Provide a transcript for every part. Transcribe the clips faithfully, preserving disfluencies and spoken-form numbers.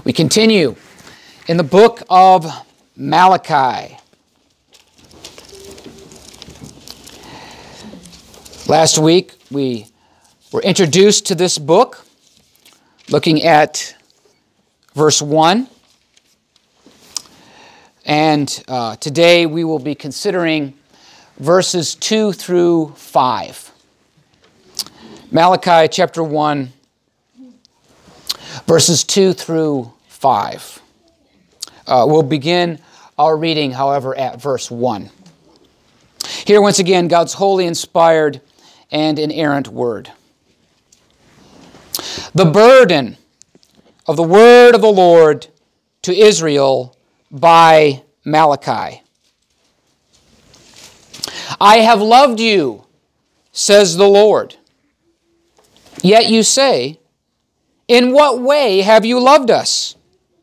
We continue in the book of Malachi. Last week we were introduced to this book, looking at verse one. And uh, today we will be considering verses two through five. Malachi chapter one, verses two through five. Uh, we'll begin our reading, however, at verse one. Here, once again, God's holy, inspired, and inerrant word. The burden of the word of the Lord to Israel by Malachi. I have loved you, says the Lord. Yet you say, in what way have you loved us?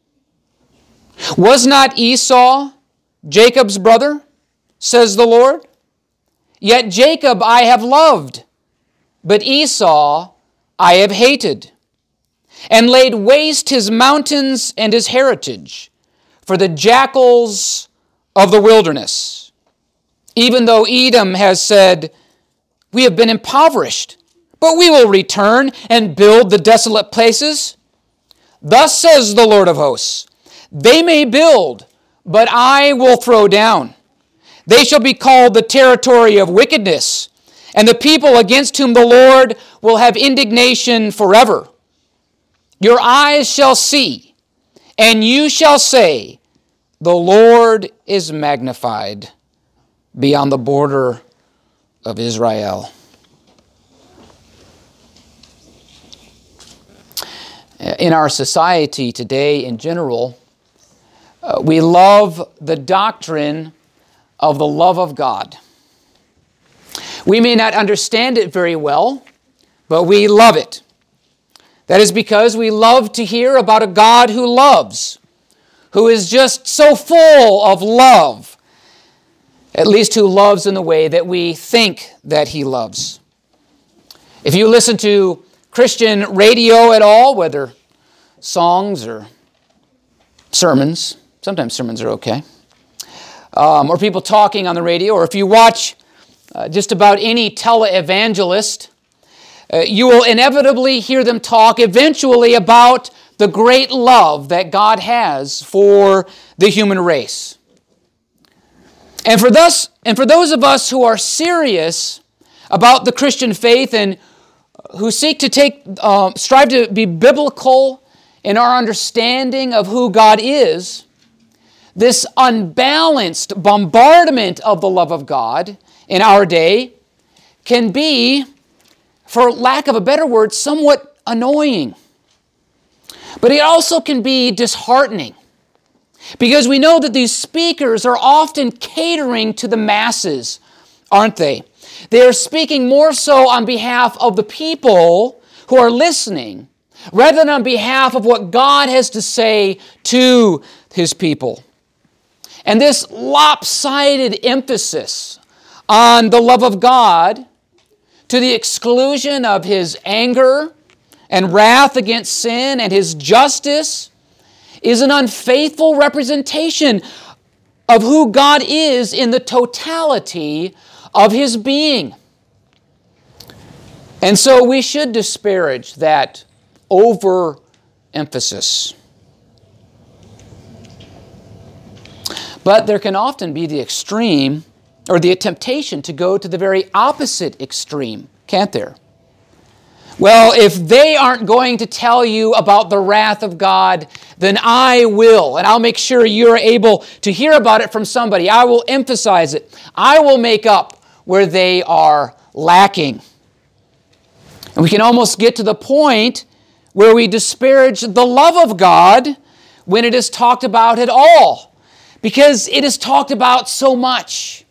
Was not Esau Jacob's brother, says the Lord? Yet Jacob I have loved, but Esau I have hated, and laid waste his mountains and his heritage for the jackals of the wilderness. Even though Edom has said, we have been impoverished, but we will return and build the desolate places. Thus says the Lord of hosts, they may build, but I will throw down. They shall be called the territory of wickedness, and the people against whom the Lord will have indignation forever. Your eyes shall see, and you shall say, the Lord is magnified beyond the border of Israel. In our society today in general, uh, we love the doctrine of the love of God. We may not understand it very well, but we love it. That is because we love to hear about a God who loves, who is just so full of love, at least who loves in the way that we think that he loves. If you listen to Christian radio at all, whether songs or sermons, sometimes sermons are okay, um, or people talking on the radio, or if you watch uh, just about any televangelist, uh, you will inevitably hear them talk eventually about the great love that God has for the human race. And for thus, and for those of us who are serious about the Christian faith and who seek to take, uh, strive to be biblical in our understanding of who God is, this unbalanced bombardment of the love of God in our day can be, for lack of a better word, somewhat annoying. But it also can be disheartening, because we know that these speakers are often catering to the masses, aren't they? They are speaking more so on behalf of the people who are listening, rather than on behalf of what God has to say to his people. And this lopsided emphasis on the love of God, to the exclusion of his anger and wrath against sin and his justice, is an unfaithful representation of who God is in the totality of his being. And so we should disparage that overemphasis. But there can often be the extreme, or the temptation to go to the very opposite extreme, can't there? Well, if they aren't going to tell you about the wrath of God, then I will, and I'll make sure you're able to hear about it from somebody. I will emphasize it. I will make up where they are lacking. And we can almost get to the point where we disparage the love of God when it is talked about at all, because it is talked about so much.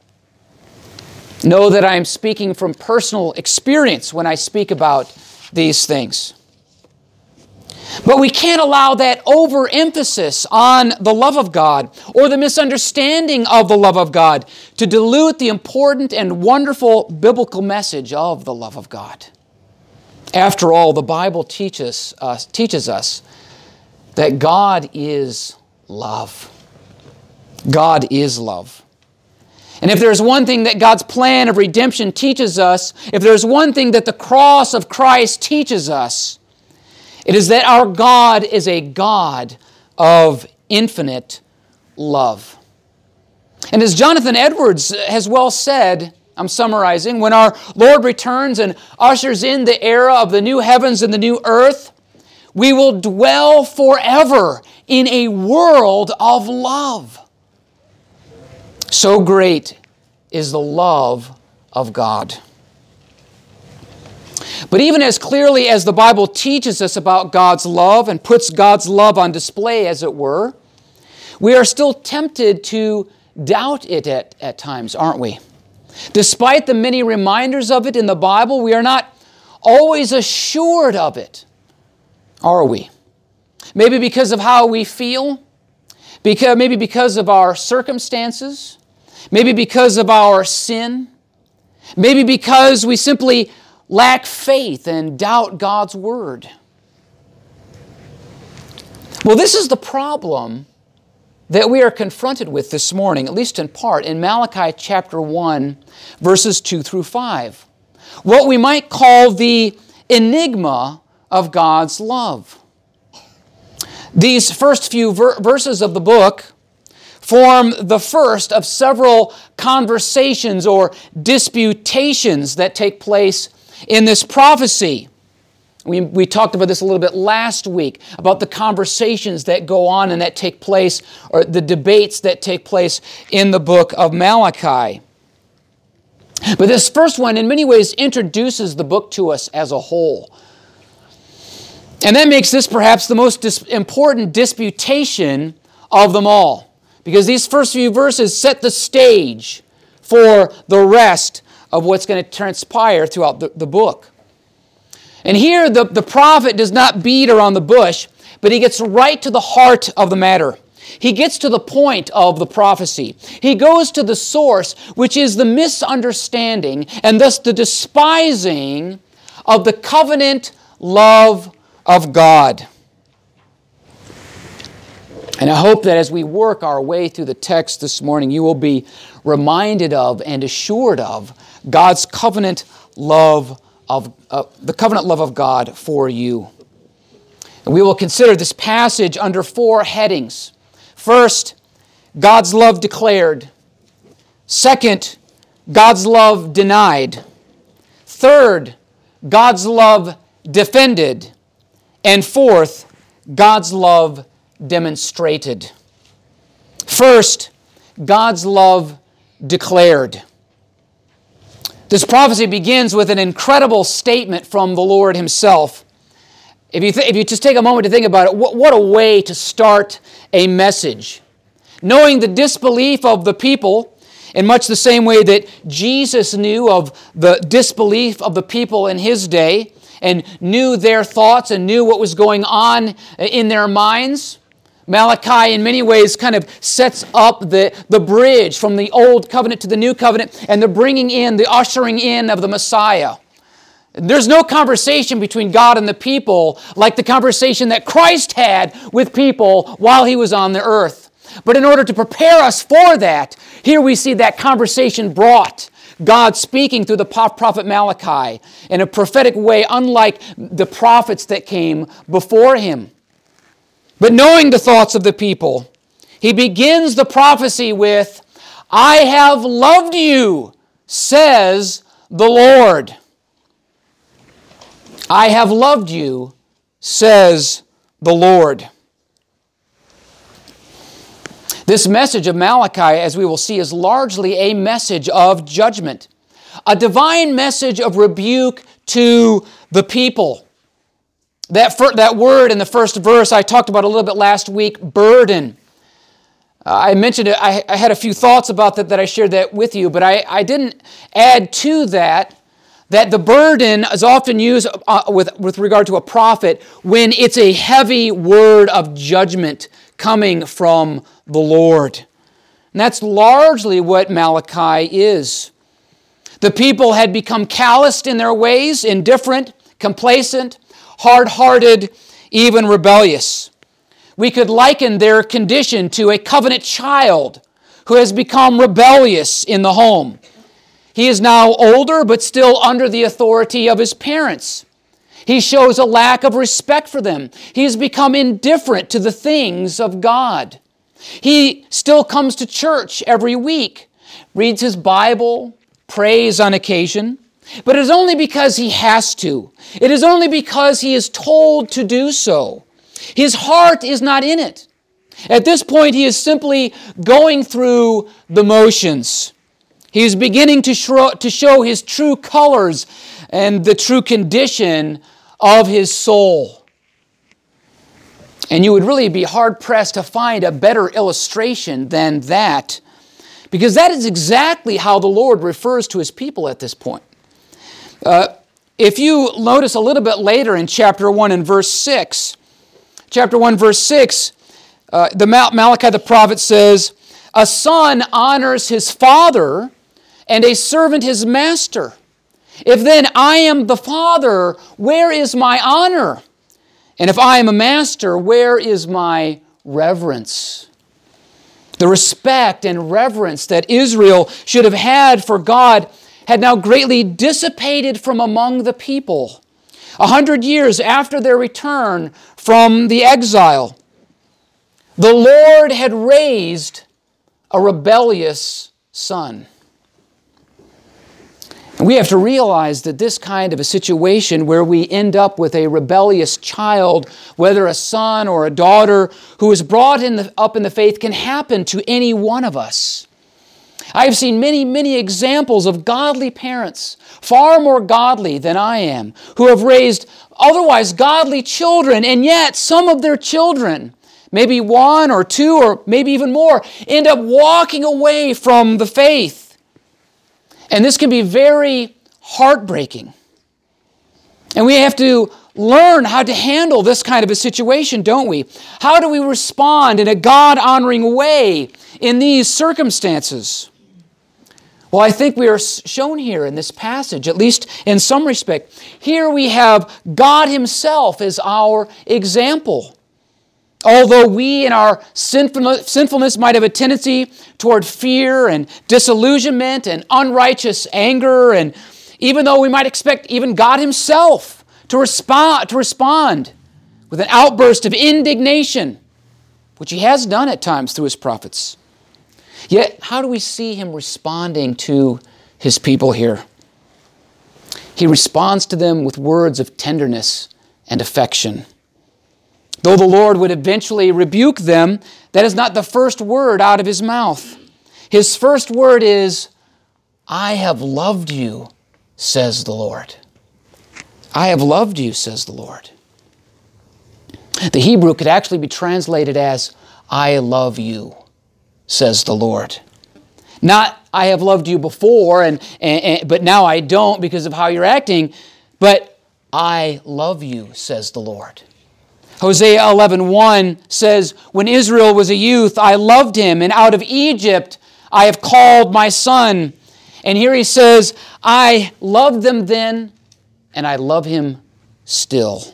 Know that I am speaking from personal experience when I speak about these things. But we can't allow that overemphasis on the love of God or the misunderstanding of the love of God to dilute the important and wonderful biblical message of the love of God. After all, the Bible teaches us, teaches us that God is love. God is love. And if there's one thing that God's plan of redemption teaches us, if there's one thing that the cross of Christ teaches us, it is that our God is a God of infinite love. And as Jonathan Edwards has well said, I'm summarizing, when our Lord returns and ushers in the era of the new heavens and the new earth, we will dwell forever in a world of love. So great is the love of God. But even as clearly as the Bible teaches us about God's love and puts God's love on display, as it were, we are still tempted to doubt it at, at times, aren't we? Despite the many reminders of it in the Bible, we are not always assured of it, are we? Maybe because of how we feel, because, maybe because of our circumstances, maybe because of our sin, maybe because we simply lack faith and doubt God's Word. Well, this is the problem that we are confronted with this morning, at least in part, in Malachi chapter one, verses two through five. What we might call the enigma of God's love. These first few ver- verses of the book form the first of several conversations or disputations that take place in this prophecy. We, we talked about this a little bit last week, about the conversations that go on and that take place, or the debates that take place in the book of Malachi. But this first one, in many ways, introduces the book to us as a whole. And that makes this perhaps the most dis- important disputation of them all, because these first few verses set the stage for the rest of what's going to transpire throughout the, the book. And here the, the prophet does not beat around the bush, but he gets right to the heart of the matter. He gets to the point of the prophecy. He goes to the source, which is the misunderstanding and thus the despising of the covenant love of God. And I hope that as we work our way through the text this morning, you will be reminded of and assured of God's covenant love of uh, the covenant love of God for you. And we will consider this passage under four headings. First, God's love declared. Second, God's love denied. Third, God's love defended. And fourth, God's love demonstrated. First, God's love declared. This prophecy begins with an incredible statement from the Lord Himself. If you, th- if you just take a moment to think about it, what, what a way to start a message. Knowing the disbelief of the people, in much the same way that Jesus knew of the disbelief of the people in His day, and knew their thoughts and knew what was going on in their minds, Malachi in many ways kind of sets up the, the bridge from the old covenant to the new covenant and the bringing in, the ushering in of the Messiah. There's no conversation between God and the people like the conversation that Christ had with people while He was on the earth. But in order to prepare us for that, here we see that conversation brought. God speaking through the prophet Malachi in a prophetic way, unlike the prophets that came before him. But knowing the thoughts of the people, he begins the prophecy with, "I have loved you, says the Lord." I have loved you, says the Lord. This message of Malachi, as we will see, is largely a message of judgment, a divine message of rebuke to the people. That, fir- that word in the first verse I talked about a little bit last week, burden. Uh, I mentioned it, I, I had a few thoughts about that that I shared that with you, but I, I didn't add to that that the burden is often used uh, with, with regard to a prophet when it's a heavy word of judgment coming from the Lord. And that's largely what Malachi is. The people had become calloused in their ways, indifferent, complacent, hard-hearted, even rebellious. We could liken their condition to a covenant child who has become rebellious in the home. He is now older, but still under the authority of his parents. He shows a lack of respect for them. He has become indifferent to the things of God. He still comes to church every week, reads his Bible, prays on occasion, but it is only because he has to. It is only because he is told to do so. His heart is not in it. At this point, he is simply going through the motions. He is beginning to show, to show his true colors and the true condition of his soul. And you would really be hard-pressed to find a better illustration than that, because that is exactly how the Lord refers to his people at this point. Uh, if you notice a little bit later in chapter one and verse six, chapter one, verse six, uh, the Mal- Malachi the prophet says, "A son honors his father, and a servant his master. If then I am the father, where is my honor? And if I am a master, where is my reverence?" The respect and reverence that Israel should have had for God had now greatly dissipated from among the people. A hundred years after their return from the exile, the Lord had raised a rebellious son. And we have to realize that this kind of a situation where we end up with a rebellious child, whether a son or a daughter who is brought in the, up in the faith, can happen to any one of us. I have seen many, many examples of godly parents, far more godly than I am, who have raised otherwise godly children, and yet some of their children, maybe one or two or maybe even more, end up walking away from the faith. And this can be very heartbreaking. And we have to learn how to handle this kind of a situation, don't we? How do we respond in a God-honoring way in these circumstances? Well, I think we are shown here in this passage, at least in some respect. Here we have God Himself as our example. Although we in our sinfulness might have a tendency toward fear and disillusionment and unrighteous anger, and even though we might expect even God Himself to respond, to respond with an outburst of indignation, which He has done at times through His prophets, yet how do we see Him responding to His people here? He responds to them with words of tenderness and affection. Though the Lord would eventually rebuke them, that is not the first word out of His mouth. His first word is, "I have loved you, says the Lord." I have loved you, says the Lord. The Hebrew could actually be translated as, "I love you, says the Lord." Not, "I have loved you before, and, and, and but now I don't because of how you're acting," but, "I love you, says the Lord." Hosea eleven one says, "When Israel was a youth, I loved him, and out of Egypt I have called my son." And here he says, "I loved them then, and I love him still."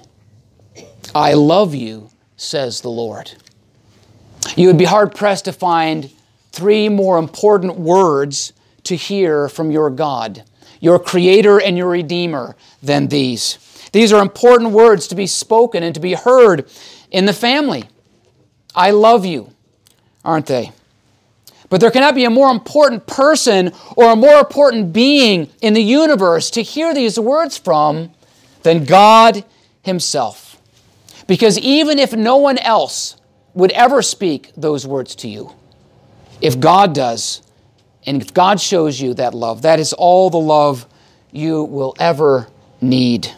I love you, says the Lord. You would be hard-pressed to find three more important words to hear from your God, your Creator and your Redeemer, than these. These are important words to be spoken and to be heard in the family. I love you, aren't they? But there cannot be a more important person or a more important being in the universe to hear these words from than God Himself. Because even if no one else would ever speak those words to you, if God does, and if God shows you that love, that is all the love you will ever need.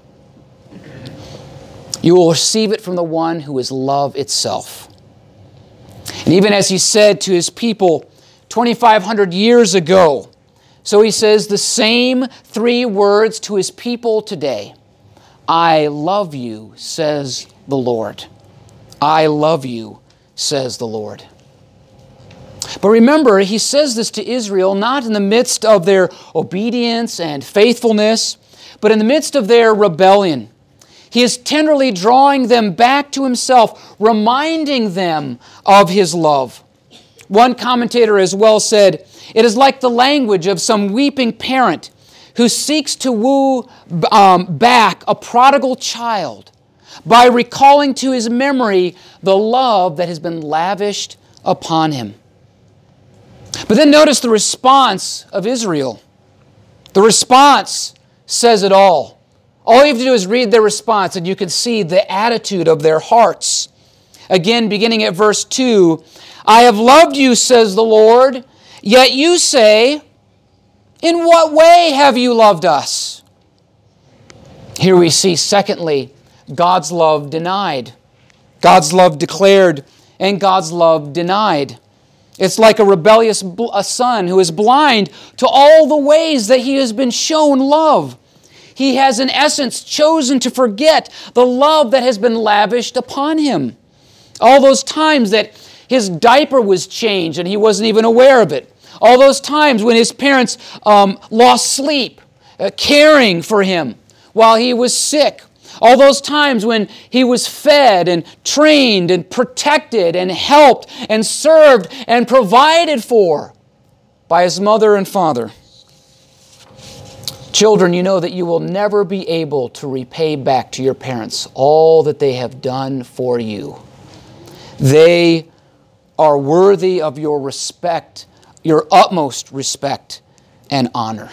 You will receive it from the one who is love itself. And even as He said to His people twenty-five hundred years ago, so He says the same three words to His people today. I love you, says the Lord. I love you, says the Lord. But remember, He says this to Israel not in the midst of their obedience and faithfulness, but in the midst of their rebellion. He is tenderly drawing them back to himself, reminding them of his love. One commentator as well said, "It is like the language of some weeping parent who seeks to woo um, back a prodigal child by recalling to his memory the love that has been lavished upon him." But then notice the response of Israel. The response says it all. All you have to do is read their response and you can see the attitude of their hearts. Again, beginning at verse two, "I have loved you, says the Lord, yet you say, 'In what way have you loved us?'" Here we see, secondly, God's love denied, God's love declared, and God's love denied. It's like a rebellious a son who is blind to all the ways that he has been shown love. He has, in essence, chosen to forget the love that has been lavished upon him. All those times that his diaper was changed and he wasn't even aware of it. All those times when his parents um, lost sleep, uh, caring for him while he was sick. All those times when he was fed and trained and protected and helped and served and provided for by his mother and father. Children, you know that you will never be able to repay back to your parents all that they have done for you. They are worthy of your respect, your utmost respect and honor.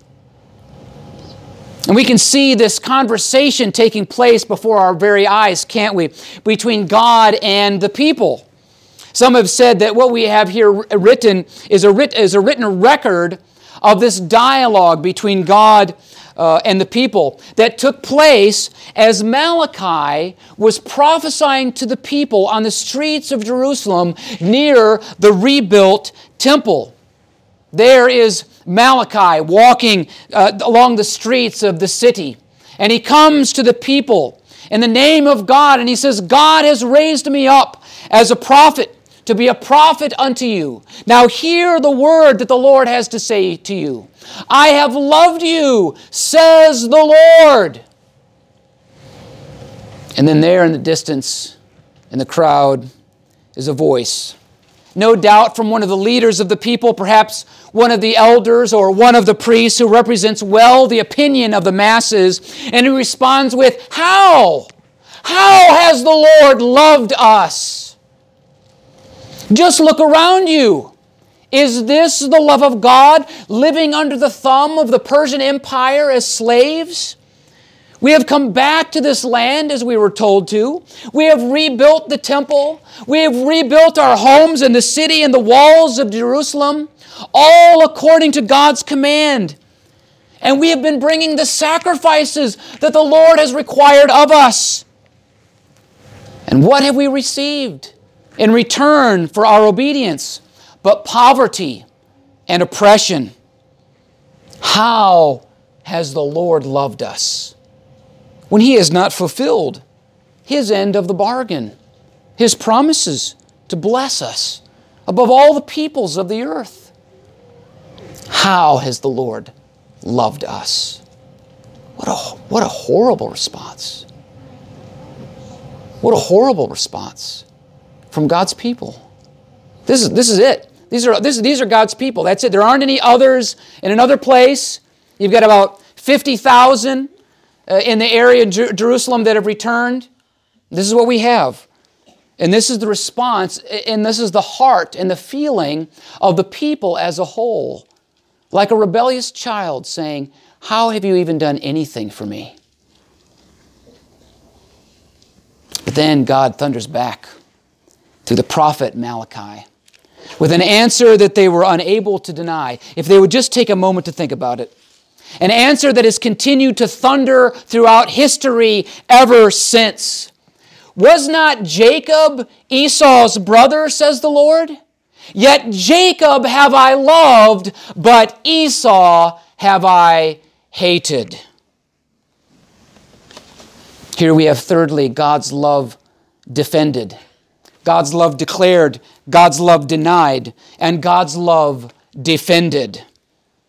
And we can see this conversation taking place before our very eyes, can't we? Between God and the people. Some have said that what we have here written is a, writ- is a written record of this dialogue between God uh, and the people that took place as Malachi was prophesying to the people on the streets of Jerusalem near the rebuilt temple. There is Malachi walking uh, along the streets of the city, and he comes to the people in the name of God, and he says, "God has raised me up as a prophet, to be a prophet unto you. Now hear the word that the Lord has to say to you. I have loved you, says the Lord." And then there in the distance, in the crowd, is a voice. No doubt from one of the leaders of the people, perhaps one of the elders or one of the priests who represents well the opinion of the masses, and he responds with, "How? How has the Lord loved us? Just look around you. Is this the love of God, living under the thumb of the Persian Empire as slaves? We have come back to this land as we were told to. We have rebuilt the temple. We have rebuilt our homes and the city and the walls of Jerusalem, all according to God's command. And we have been bringing the sacrifices that the Lord has required of us. And what have we received in return for our obedience? But poverty and oppression. How has the Lord loved us when He has not fulfilled His end of the bargain, His promises to bless us above all the peoples of the earth? How has the Lord loved us? What a, what a horrible response. What a horrible response from God's people. This is, this is it. These are, this, these are God's people. That's it. There aren't any others in another place. You've got about fifty thousand uh, in the area of Jer- Jerusalem that have returned. This is what we have. And this is the response, and this is the heart and the feeling of the people as a whole. Like a rebellious child saying, "How have you even done anything for me?" But then God thunders back through the prophet Malachi with an answer that they were unable to deny, if they would just take a moment to think about it. An answer that has continued to thunder throughout history ever since. Was not Jacob Esau's brother, says the Lord? Yet Jacob have I loved, but Esau have I hated. Here we have thirdly, God's love defended, God's love declared, God's love denied, and God's love defended.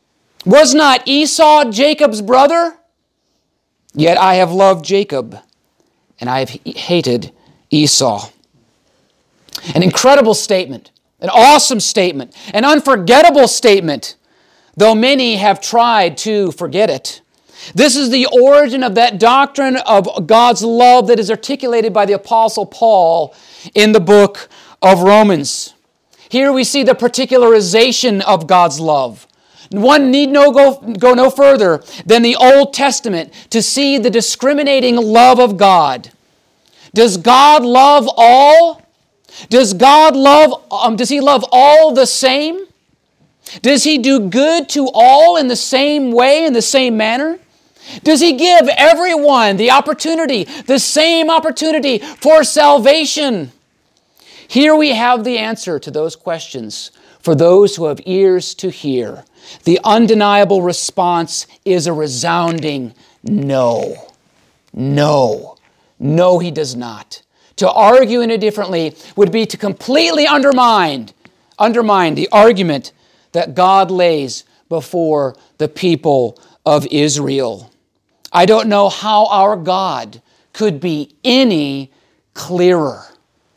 Was not Esau Jacob's brother? Yet I have loved Jacob, and I have hated Esau. An incredible statement, an awesome statement, an unforgettable statement, though many have tried to forget it. This is the origin of that doctrine of God's love that is articulated by the Apostle Paul in the book of Romans. Here we see the particularization of God's love. One need no go, go no further than the Old Testament to see the discriminating love of God. Does God love all? Does God love, um, does He love all the same? Does He do good to all in the same way, in the same manner? Does He give everyone the opportunity, the same opportunity for salvation? Here we have the answer to those questions for those who have ears to hear. The undeniable response is a resounding no. No. No, He does not. To argue in it differently would be to completely undermine, undermine the argument that God lays before the people of Israel. I don't know how our God could be any clearer.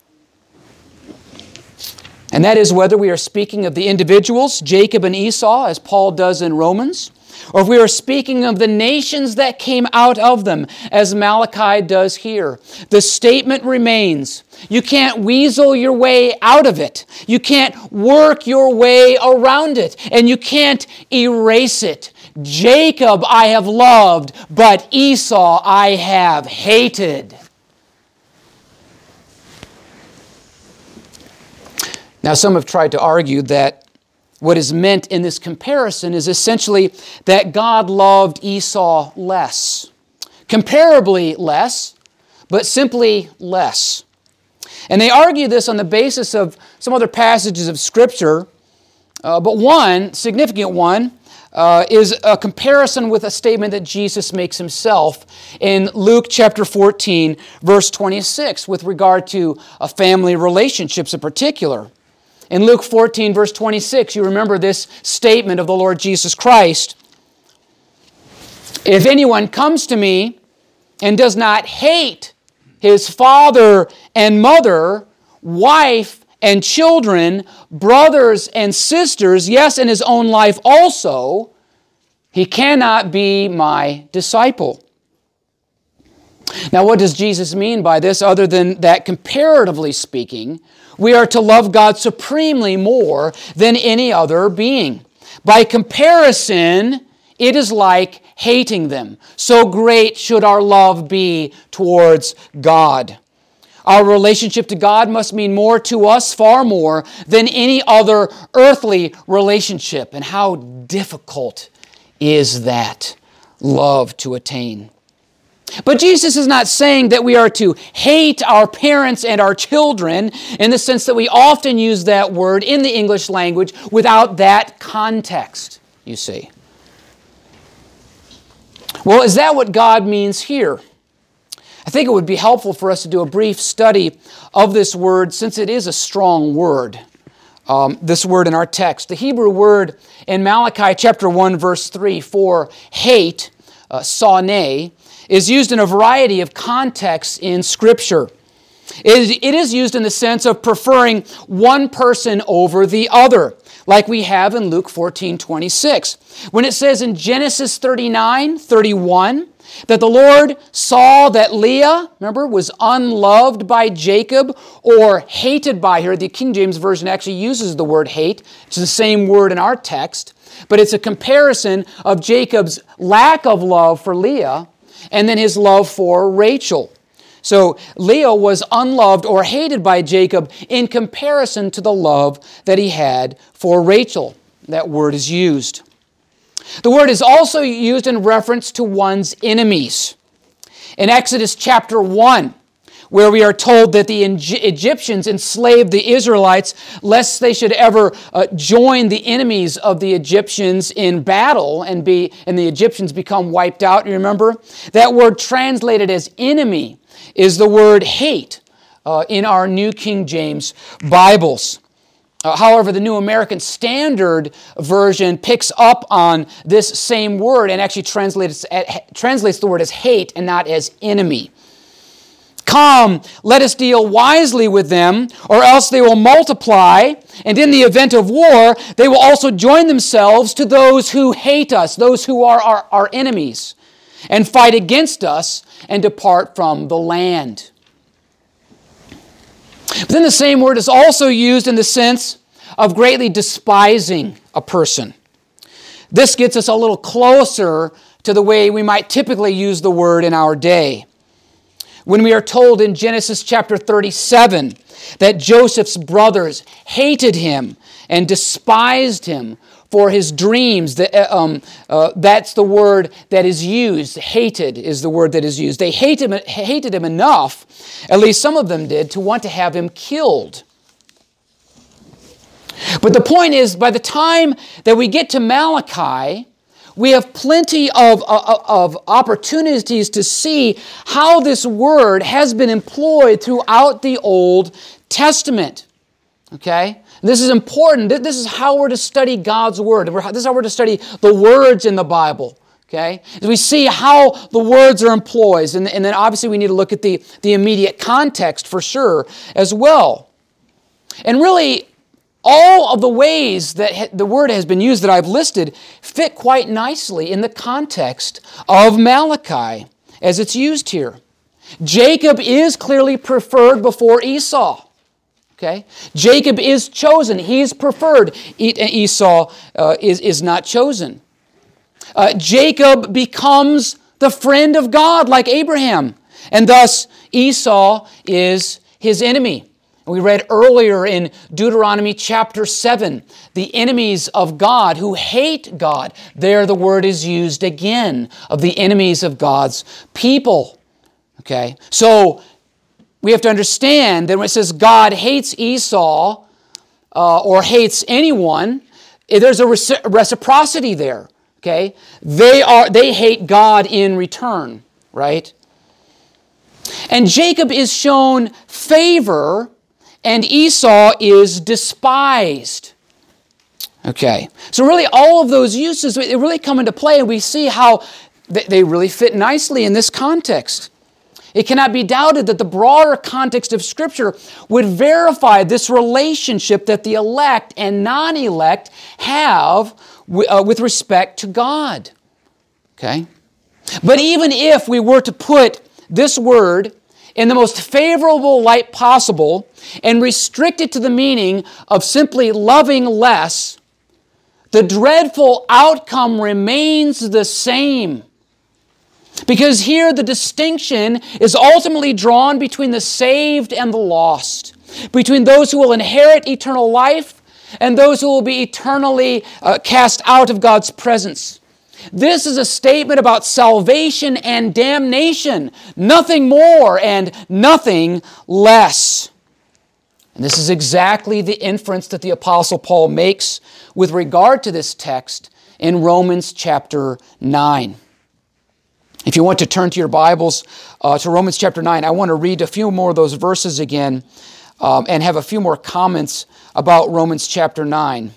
And that is whether we are speaking of the individuals, Jacob and Esau, as Paul does in Romans, or if we are speaking of the nations that came out of them, as Malachi does here. The statement remains, you can't weasel your way out of it. You can't work your way around it, and you can't erase it. Jacob I have loved, but Esau I have hated. Now, some have tried to argue that what is meant in this comparison is essentially that God loved Esau less. Comparably less, but simply less. And they argue this on the basis of some other passages of Scripture, uh, but one, significant one, uh, is a comparison with a statement that Jesus makes Himself in Luke chapter fourteen, verse twenty-six, with regard to uh, family relationships in particular. In Luke fourteen, verse twenty-six, you remember this statement of the Lord Jesus Christ. If anyone comes to me and does not hate his father and mother, wife and children, brothers and sisters, yes, and his own life also, he cannot be my disciple. Now, what does Jesus mean by this other than that, comparatively speaking, we are to love God supremely more than any other being? By comparison, it is like hating them. So great should our love be towards God. Our relationship to God must mean more to us, far more, than any other earthly relationship. And how difficult is that love to attain? But Jesus is not saying that we are to hate our parents and our children in the sense that we often use that word in the English language without that context, you see. Well, is that what God means here? I think it would be helpful for us to do a brief study of this word since it is a strong word, um, this word in our text. The Hebrew word in Malachi chapter one, verse three for hate, uh, sonē, is used in a variety of contexts in Scripture. It is used in the sense of preferring one person over the other, like we have in Luke fourteen twenty-six. When it says in Genesis thirty-nine thirty-one that the Lord saw that Leah, remember, was unloved by Jacob or hated by her. The King James Version actually uses the word hate. It's the same word in our text, but it's a comparison of Jacob's lack of love for Leah and then his love for Rachel. So Leah was unloved or hated by Jacob in comparison to the love that he had for Rachel. That word is used. The word is also used in reference to one's enemies. In Exodus chapter one, where we are told that the Egyptians enslaved the Israelites lest they should ever uh, join the enemies of the Egyptians in battle and be and the Egyptians become wiped out. You remember? That word translated as enemy is the word hate uh, in our New King James Bibles. Uh, however, the New American Standard Version picks up on this same word and actually translates, translates the word as hate and not as enemy. Come, let us deal wisely with them, or else they will multiply, and in the event of war, they will also join themselves to those who hate us, those who are our, our enemies, and fight against us and depart from the land. But then the same word is also used in the sense of greatly despising a person. This gets us a little closer to the way we might typically use the word in our day. When we are told in Genesis chapter thirty-seven that Joseph's brothers hated him and despised him for his dreams, that, um, uh, that's the word that is used. Hated is the word that is used. They hated him, hated him enough, at least some of them did, to want to have him killed. But the point is, by the time that we get to Malachi, we have plenty of, of, of opportunities to see how this word has been employed throughout the Old Testament. Okay? This is important. This is how we're to study God's Word. This is how we're to study the words in the Bible. Okay? As we see how the words are employed. And, and then obviously we need to look at the, the immediate context for sure as well. And really, all of the ways that the word has been used that I've listed fit quite nicely in the context of Malachi as it's used here. Jacob is clearly preferred before Esau. Okay? Jacob is chosen. He's preferred. Esau uh, is, is not chosen. Uh, Jacob becomes the friend of God like Abraham. And thus Esau is his enemy. We read earlier in Deuteronomy chapter seven, the enemies of God who hate God. There the word is used again of the enemies of God's people. Okay? So we have to understand that when it says God hates Esau uh, or hates anyone, there's a reciprocity there. Okay? They are they hate God in return, right? And Jacob is shown favor, and Esau is despised. Okay, so really all of those uses, they really come into play, and we see how they really fit nicely in this context. It cannot be doubted that the broader context of Scripture would verify this relationship that the elect and non-elect have with respect to God. Okay? But even if we were to put this word in the most favorable light possible and restrict it to the meaning of simply loving less, the dreadful outcome remains the same. Because here the distinction is ultimately drawn between the saved and the lost, between those who will inherit eternal life and those who will be eternally uh, cast out of God's presence. This is a statement about salvation and damnation, nothing more and nothing less. And this is exactly the inference that the Apostle Paul makes with regard to this text in Romans chapter nine. If you want to turn to your Bibles uh, to Romans chapter nine, I want to read a few more of those verses again um, and have a few more comments about Romans chapter nine.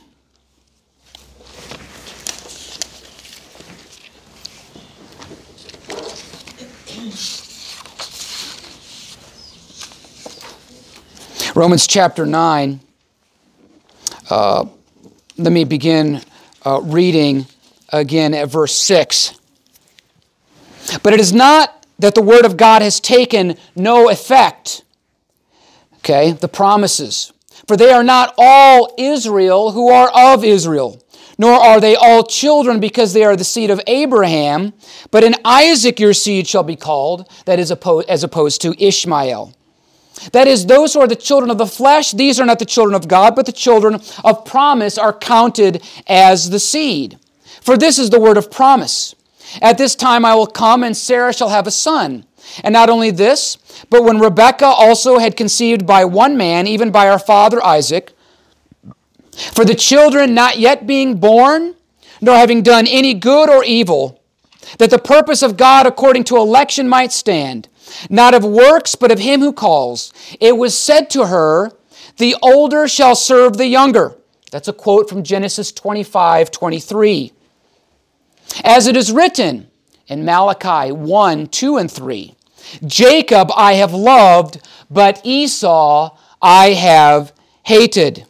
Romans chapter nine, uh, let me begin uh, reading again at verse six. But it is not that the word of God has taken no effect. Okay, the promises. For they are not all Israel who are of Israel, nor are they all children because they are the seed of Abraham, but in Isaac your seed shall be called, that is as opposed to Ishmael. That is, those who are the children of the flesh, these are not the children of God, but the children of promise are counted as the seed. For this is the word of promise. At this time I will come, and Sarah shall have a son. And not only this, but when Rebekah also had conceived by one man, even by our father Isaac, for the children not yet being born, nor having done any good or evil, that the purpose of God according to election might stand, not of works, but of him who calls. It was said to her, the older shall serve the younger. That's a quote from Genesis twenty-five twenty-three. As it is written in Malachi one, two, and three, Jacob I have loved, but Esau I have hated.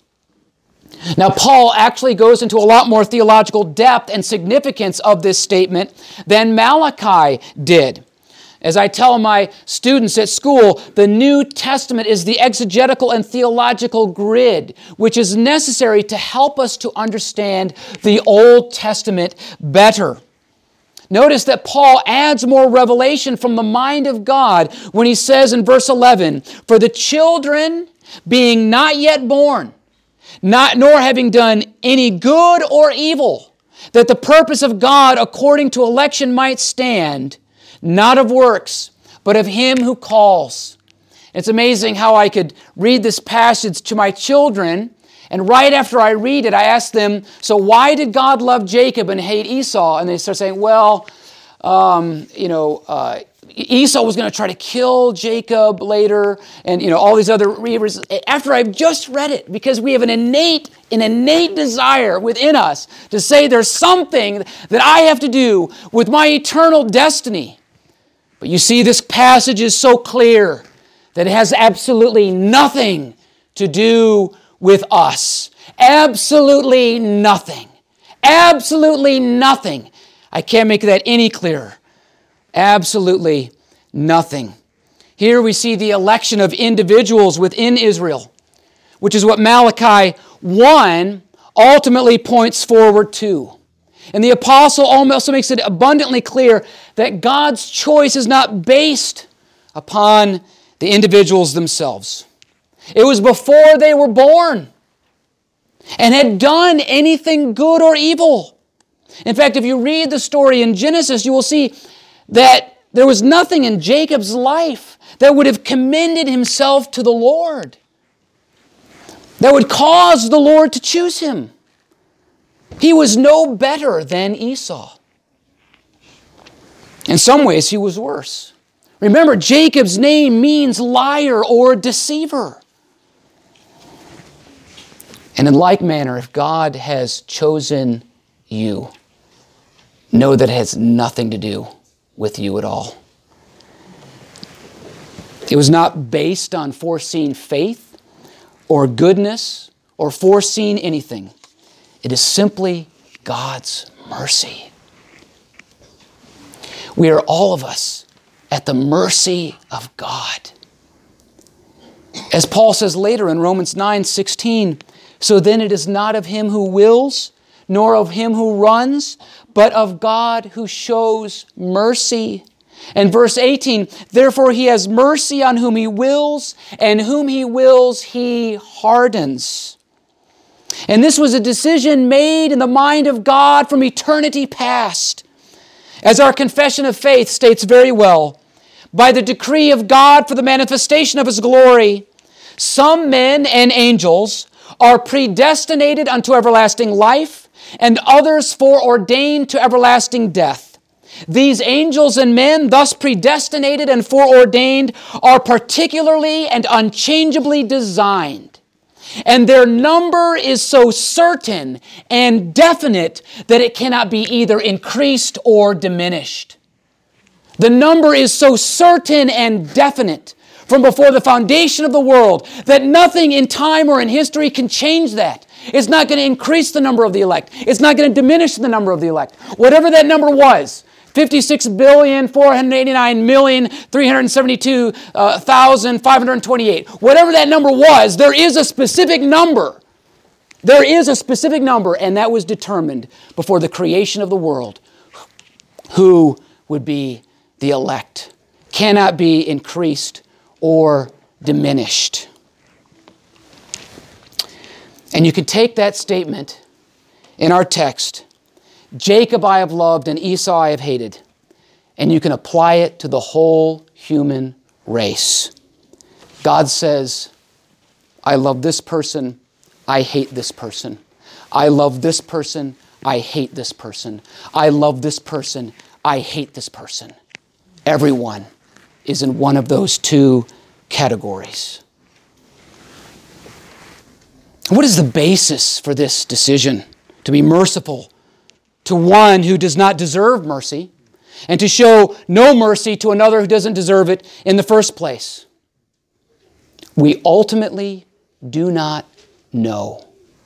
Now, Paul actually goes into a lot more theological depth and significance of this statement than Malachi did. As I tell my students at school, the New Testament is the exegetical and theological grid, which is necessary to help us to understand the Old Testament better. Notice that Paul adds more revelation from the mind of God when he says in verse eleven, "For the children being not yet born, not nor having done any good or evil, that the purpose of God according to election might stand, not of works, but of him who calls." It's amazing how I could read this passage to my children, and right after I read it, I ask them, so why did God love Jacob and hate Esau? And they start saying, well, um, you know, uh, Esau was going to try to kill Jacob later, and you know all these other reasons. After I've just read it, because we have an innate, an innate desire within us to say there's something that I have to do with my eternal destiny. But you see, this passage is so clear that it has absolutely nothing to do with us. Absolutely nothing. Absolutely nothing. I can't make that any clearer. Absolutely nothing. Here we see the election of individuals within Israel, which is what Malachi one ultimately points forward to. And the apostle also makes it abundantly clear that God's choice is not based upon the individuals themselves. It was before they were born and had done anything good or evil. In fact, if you read the story in Genesis, you will see that there was nothing in Jacob's life that would have commended himself to the Lord, that would cause the Lord to choose him. He was no better than Esau. In some ways, he was worse. Remember, Jacob's name means liar or deceiver. And in like manner, if God has chosen you, know that it has nothing to do with you at all. It was not based on foreseen faith or goodness or foreseen anything. It is simply God's mercy. We are all of us at the mercy of God. As Paul says later in Romans nine sixteen, so then it is not of him who wills, nor of him who runs, but of God who shows mercy. And verse eighteen, therefore he has mercy on whom he wills, and whom he wills he hardens. And this was a decision made in the mind of God from eternity past. As our confession of faith states very well, by the decree of God for the manifestation of his glory, some men and angels are predestinated unto everlasting life, and others foreordained to everlasting death. These angels and men, thus predestinated and foreordained, are particularly and unchangeably designed. And their number is so certain and definite that it cannot be either increased or diminished. The number is so certain and definite from before the foundation of the world that nothing in time or in history can change that. It's not going to increase the number of the elect. It's not going to diminish the number of the elect. Whatever that number was, fifty-six billion, four hundred eighty-nine million, three hundred seventy-two thousand, five hundred twenty-eight. Whatever that number was, there is a specific number. There is a specific number, and that was determined before the creation of the world. Who would be the elect? Cannot be increased or diminished. And you can take that statement in our text, Jacob I have loved and Esau I have hated, and you can apply it to the whole human race. God says, I love this person, I hate this person. I love this person, I hate this person. I love this person, I hate this person. Everyone is in one of those two categories. What is the basis for this decision to be merciful to one who does not deserve mercy, and to show no mercy to another who doesn't deserve it in the first place? We ultimately do not know.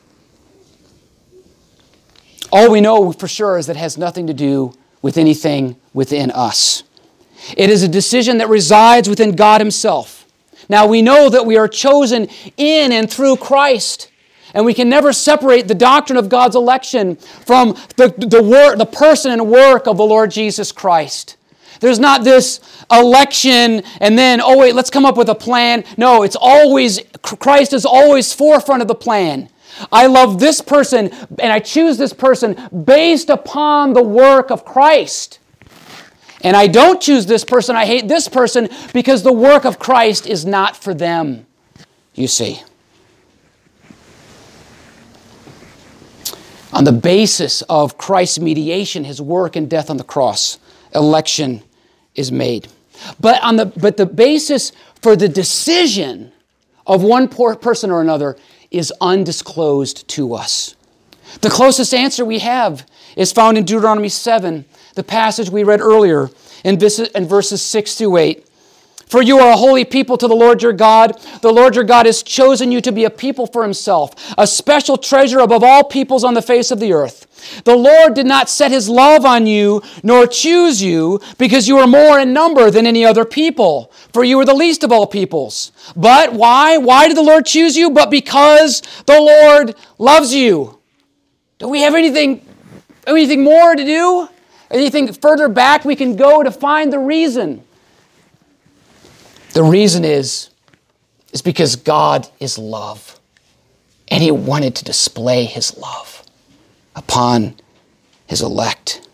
All we know for sure is that it has nothing to do with anything within us. It is a decision that resides within God Himself. Now we know that we are chosen in and through Christ, and we can never separate the doctrine of God's election from the, the, work, the person and work of the Lord Jesus Christ. There's not this election and then, oh wait, let's come up with a plan. No, it's always, Christ is always forefront of the plan. I love this person and I choose this person based upon the work of Christ. And I don't choose this person, I hate this person because the work of Christ is not for them, you see. On the basis of Christ's mediation, His work and death on the cross, election is made. But on the but the basis for the decision of one poor person or another is undisclosed to us. The closest answer we have is found in Deuteronomy seven, the passage we read earlier in verses six through eight. For you are a holy people to the Lord your God. The Lord your God has chosen you to be a people for Himself, a special treasure above all peoples on the face of the earth. The Lord did not set His love on you, nor choose you, because you are more in number than any other people, for you are the least of all peoples. But why? Why did the Lord choose you? But because the Lord loves you. Do we have anything, anything more to do? Anything further back we can go to find the reason? The reason is, is because God is love. And He wanted to display His love upon His elect.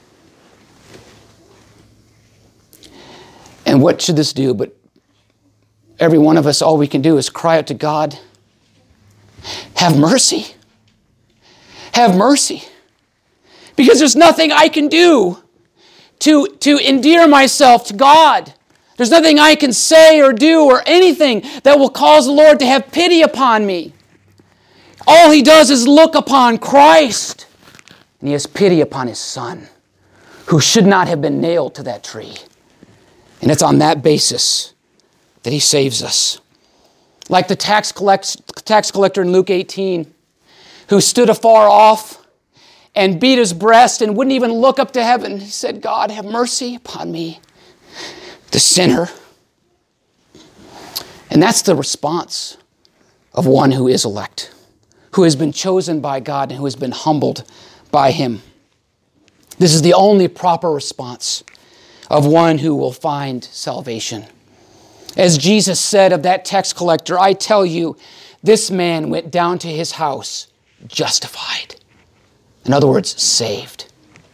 And what should this do? But every one of us, all we can do is cry out to God, have mercy. Have mercy. Because there's nothing I can do to, to endear myself to God. There's nothing I can say or do or anything that will cause the Lord to have pity upon me. All He does is look upon Christ, and He has pity upon His Son, who should not have been nailed to that tree. And it's on that basis that He saves us. Like the tax, collect, tax collector in Luke eighteen, who stood afar off and beat his breast and wouldn't even look up to heaven. He said, God, have mercy upon me, the sinner. And that's the response of one who is elect, who has been chosen by God and who has been humbled by Him. This is the only proper response of one who will find salvation. As Jesus said of that tax collector, I tell you, this man went down to his house justified. In other words, saved.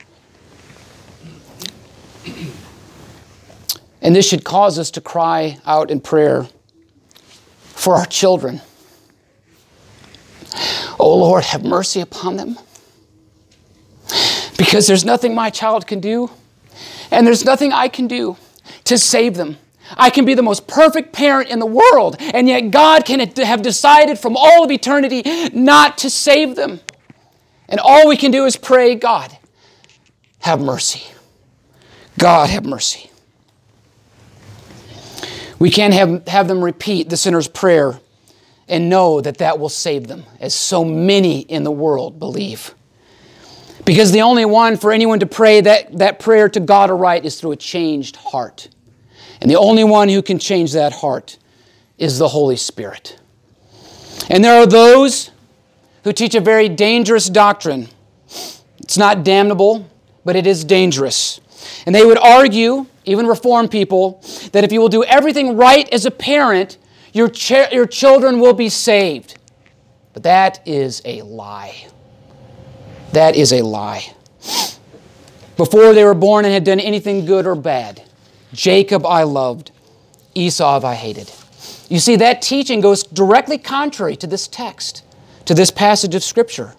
And this should cause us to cry out in prayer for our children. Oh Lord, have mercy upon them. Because there's nothing my child can do, and there's nothing I can do to save them. I can be the most perfect parent in the world, and yet God can have decided from all of eternity not to save them. And all we can do is pray, God, have mercy. God, have mercy. We can't have, have them repeat the sinner's prayer and know that that will save them, as so many in the world believe. Because the only one for anyone to pray that, that prayer to God aright is through a changed heart. And the only one who can change that heart is the Holy Spirit. And there are those who teach a very dangerous doctrine. It's not damnable, but it is dangerous. And they would argue, even Reformed people, that if you will do everything right as a parent, your, ch- your children will be saved. But that is a lie. That is a lie. Before they were born and had done anything good or bad, Jacob I loved, Esau I hated. You see, that teaching goes directly contrary to this text, to this passage of Scripture.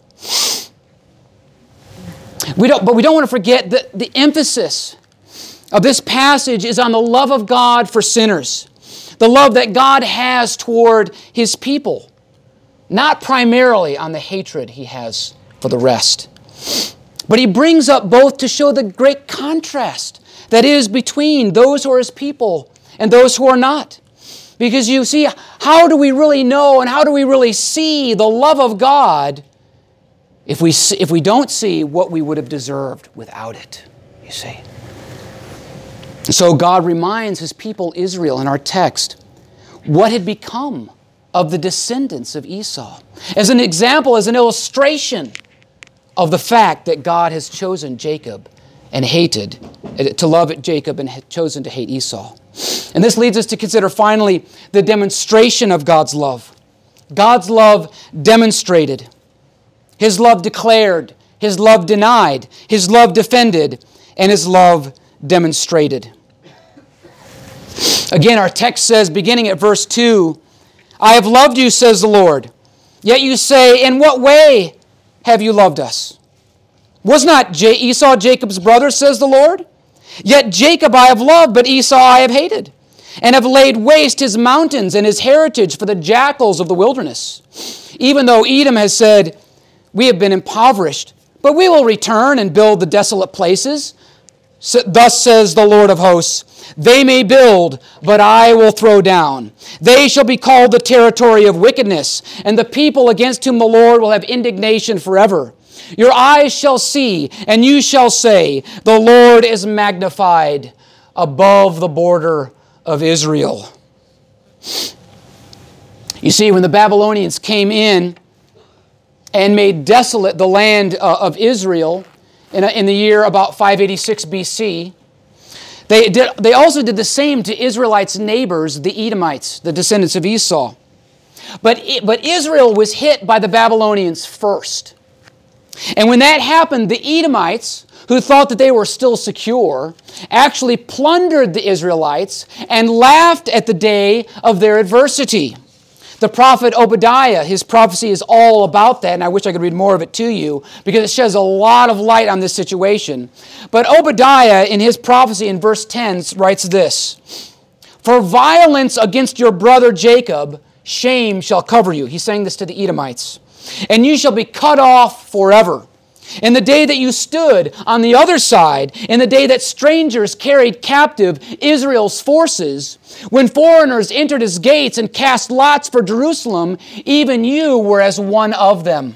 We don't, but we don't want to forget that the emphasis of this passage is on the love of God for sinners, the love that God has toward His people, not primarily on the hatred He has for the rest. But he brings up both to show the great contrast that is between those who are his people and those who are not. Because you see, how do we really know and how do we really see the love of God if we, if we don't see what we would have deserved without it, you see? And so God reminds his people Israel in our text what had become of the descendants of Esau. As an example, as an illustration of the fact that God has chosen Jacob and hated, to love Jacob and had chosen to hate Esau. And this leads us to consider finally the demonstration of God's love. God's love demonstrated. His love declared. His love denied. His love defended. And his love demonstrated. Again, our text says, beginning at verse two, I have loved you, says the Lord. Yet you say, in what way have you loved us? Was not J- Esau Jacob's brother, says the Lord? Yet Jacob I have loved, but Esau I have hated, and have laid waste his mountains and his heritage for the jackals of the wilderness. Even though Edom has said, we have been impoverished, but we will return and build the desolate places. So, thus says the Lord of hosts, they may build, but I will throw down. They shall be called the territory of wickedness, and the people against whom the Lord will have indignation forever. Your eyes shall see, and you shall say, the Lord is magnified above the border of Israel. You see, when the Babylonians came in and made desolate the land uh, of Israel in, a, in the year about five eighty-six B C, they, did, they also did the same to Israelites' neighbors, the Edomites, the descendants of Esau. But, but Israel was hit by the Babylonians first. And when that happened, the Edomites, who thought that they were still secure, actually plundered the Israelites and laughed at the day of their adversity. The prophet Obadiah, his prophecy is all about that, and I wish I could read more of it to you because it sheds a lot of light on this situation. But Obadiah, in his prophecy in verse ten, writes this, for violence against your brother Jacob, shame shall cover you. He's saying this to the Edomites. And you shall be cut off forever. In the day that you stood on the other side, in the day that strangers carried captive Israel's forces, when foreigners entered his gates and cast lots for Jerusalem, even you were as one of them.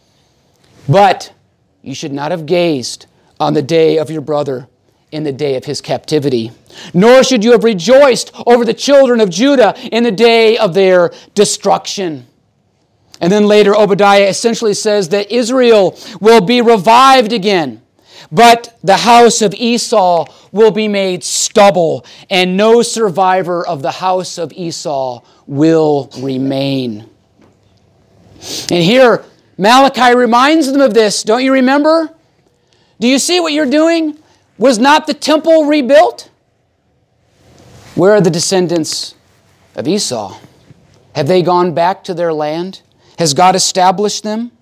But you should not have gazed on the day of your brother in the day of his captivity, nor should you have rejoiced over the children of Judah in the day of their destruction. And then later, Obadiah essentially says that Israel will be revived again, but the house of Esau will be made stubble, and no survivor of the house of Esau will remain. And here, Malachi reminds them of this. Don't you remember? Do you see what you're doing? Was not the temple rebuilt? Where are the descendants of Esau? Have they gone back to their land? Has God established them?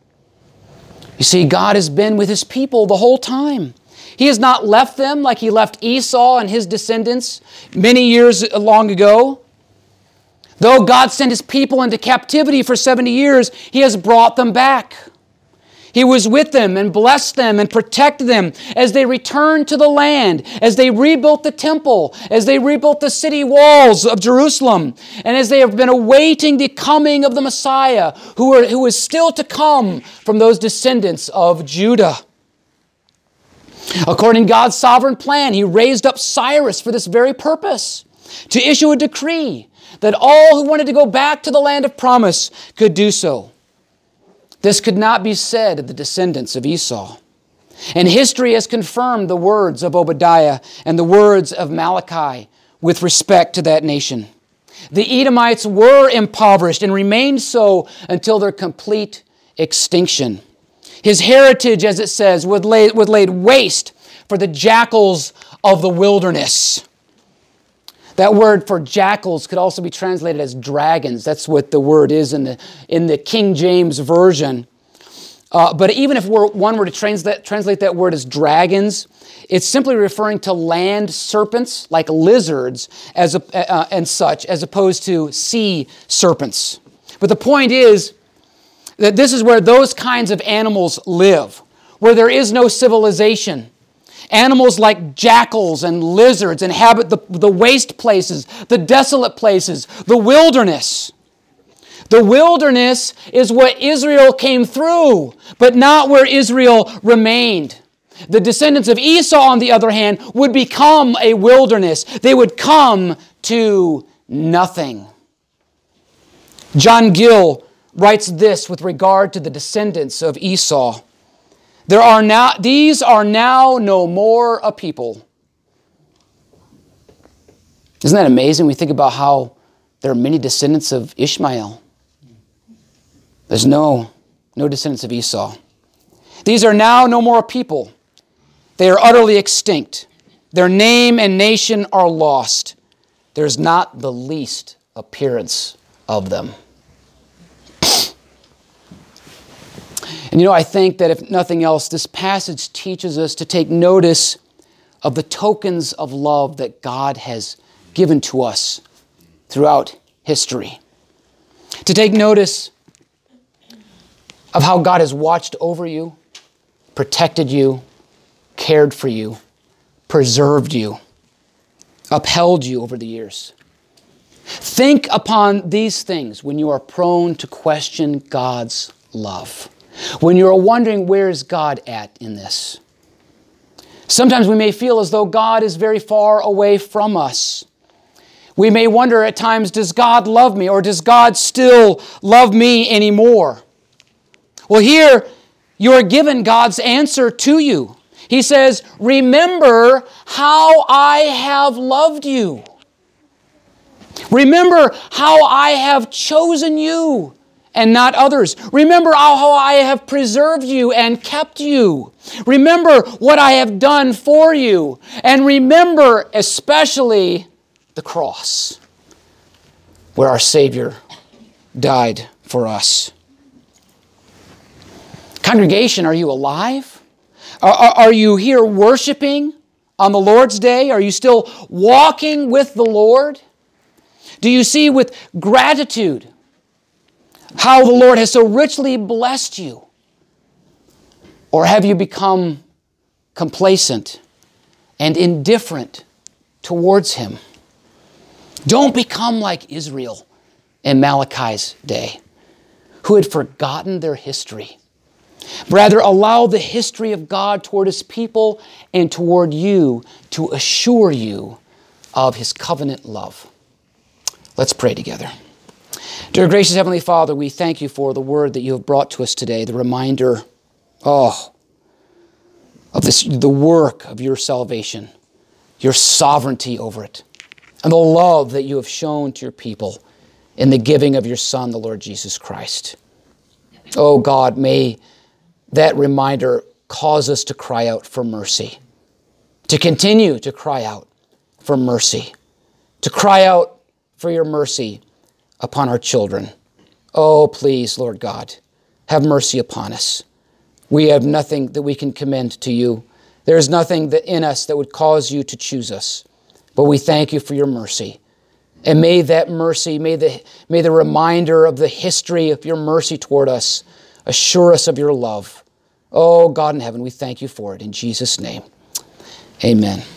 You see, God has been with his people the whole time. He has not left them like he left Esau and his descendants many years long ago. Though God sent his people into captivity for seventy years, he has brought them back. He was with them and blessed them and protected them as they returned to the land, as they rebuilt the temple, as they rebuilt the city walls of Jerusalem, and as they have been awaiting the coming of the Messiah, who, are, who is still to come from those descendants of Judah. According to God's sovereign plan, he raised up Cyrus for this very purpose, to issue a decree that all who wanted to go back to the land of promise could do so. This could not be said of the descendants of Esau. And history has confirmed the words of Obadiah and the words of Malachi with respect to that nation. The Edomites were impoverished and remained so until their complete extinction. His heritage, as it says, was laid, was laid waste for the jackals of the wilderness. That word for jackals could also be translated as dragons. That's what the word is in the, in the King James Version. Uh, but even if we're, one were to translate, translate that word as dragons, it's simply referring to land serpents like lizards as a, uh, and such, as opposed to sea serpents. But the point is that this is where those kinds of animals live, where there is no civilization. Animals like jackals and lizards inhabit the, the waste places, the desolate places, the wilderness. The wilderness is what Israel came through, but not where Israel remained. The descendants of Esau, on the other hand, would become a wilderness. They would come to nothing. John Gill writes this with regard to the descendants of Esau. There are now, these are now no more a people. Isn't that amazing? We think about how there are many descendants of Ishmael. There's no, no descendants of Esau. These are now no more a people. They are utterly extinct. Their name and nation are lost. There's not the least appearance of them. And you know, I think that if nothing else, this passage teaches us to take notice of the tokens of love that God has given to us throughout history. To take notice of how God has watched over you, protected you, cared for you, preserved you, upheld you over the years. Think upon these things when you are prone to question God's love. When you are wondering, where is God at in this? Sometimes we may feel as though God is very far away from us. We may wonder at times, does God love me, or does God still love me anymore? Well, here you are given God's answer to you. He says, remember how I have loved you. Remember how I have chosen you and not others. Remember how I have preserved you and kept you. Remember what I have done for you. And remember especially the cross, where our Savior died for us. Congregation, are you alive? Are, are you here worshiping on the Lord's day? Are you still walking with the Lord? Do you see with gratitude how the Lord has so richly blessed you? Or have you become complacent and indifferent towards Him? Don't become like Israel in Malachi's day, who had forgotten their history. Rather, allow the history of God toward His people and toward you to assure you of His covenant love. Let's pray together. Dear gracious Heavenly Father, we thank You for the word that You have brought to us today, the reminder, oh, of this, the work of Your salvation, Your sovereignty over it, and the love that You have shown to Your people in the giving of Your Son, the Lord Jesus Christ. Oh God, may that reminder cause us to cry out for mercy, to continue to cry out for mercy, to cry out for Your mercy upon our children. Oh, please, Lord God, have mercy upon us. We have nothing that we can commend to You. There is nothing that in us that would cause You to choose us, but we thank You for Your mercy. And may that mercy, may the, may the reminder of the history of Your mercy toward us assure us of Your love. Oh, God in heaven, we thank You for it. In Jesus' name, amen.